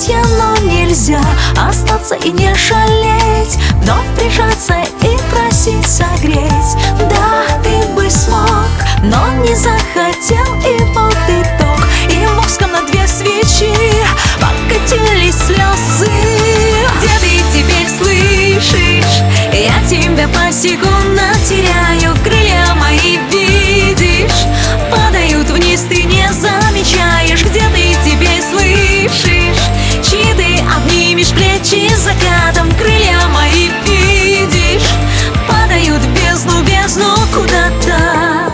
объятия, но нельзя остаться и не шалеть, вновь прижаться и просить согреть. Да, ты бы смог, но не захотел, и вот итог. И воском на 2 свечи покатились слезы. Где ты теперь слышишь? Я тебя посекундно теряю. Крылья мои, видишь, падают вниз, ты не замечаешь. Где ты теперь слышишь? Чьи ты обнимешь плечи закатом? Крылья мои, видишь, падают в бездну, бездну куда-то.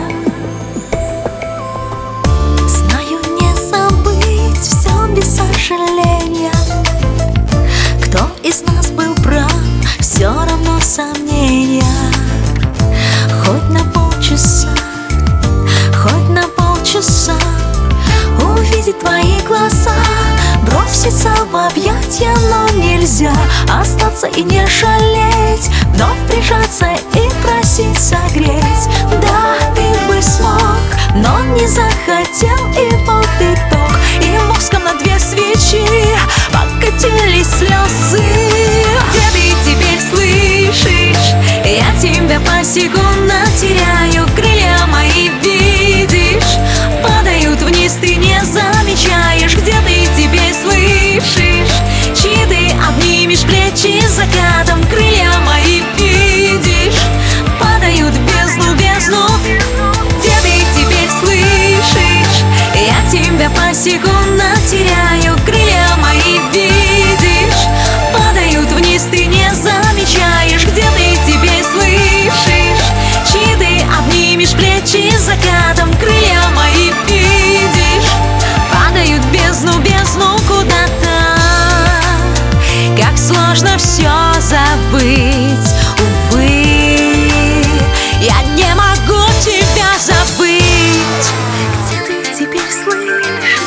Знаю, не забыть все без сожаления. Кто из нас был прав, все равно сомнения. Хоть на полчаса, хоть на полчаса увидеть твои глаза, броситься в объятия, но нельзя остаться и не шалеть, вновь прижаться и просить согреть. Да, ты бы смог, но не захотел, и вот итог. И воском на 2 свечи покатились слезы. Где ты теперь слышишь? Я тебя посекундно теряю. Крылья мои, видишь, падают вниз, ты не замечаешь. Где ты теперь слышишь? Чьи ты обнимешь плечи закатом? Крылья мои, видишь, падают в бездну, бездну. Где ты теперь слышишь? Я тебя посекундно теряю. Крылья мои, видишь, падают вниз, ты не замечаешь. Где ты теперь слышишь? Чьи ты обнимешь плечи закатом? Крылья мои, видишь, падают в бездну, бездну куда-то. Как сложно все забыть, увы, я не могу тебя забыть. Где ты теперь слышишь?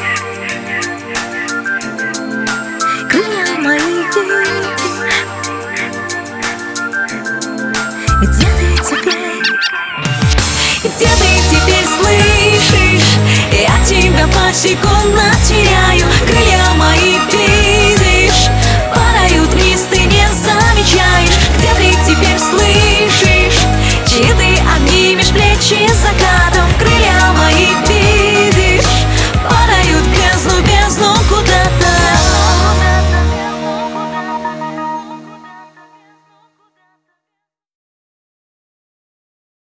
Крылья мои, видишь, где ты теперь? Где ты теперь слышишь? Я тебя посекундно теряю. Крылья мои, видишь, падают вниз, ты не замечаешь. Где ты теперь слышишь? Чьи ты обнимешь плечи закат?